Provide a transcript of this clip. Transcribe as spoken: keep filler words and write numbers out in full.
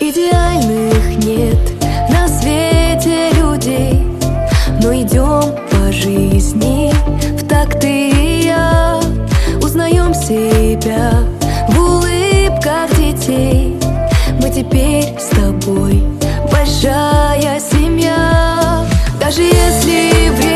Идеальных нет на свете людей, но идем по жизни в такт ты и я. Узнаем себя в улыбках детей. Мы теперь с тобой большая семья. Даже если время